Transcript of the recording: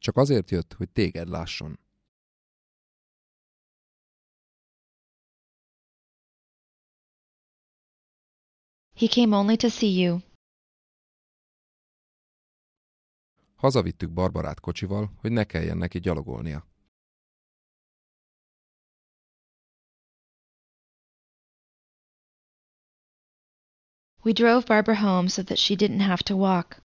Csak azért jött, hogy téged lásson. He came only to see you. Hazavittük Barbarát kocsival, hogy ne kelljen neki gyalogolnia. We drove Barbara home so that she didn't have to walk.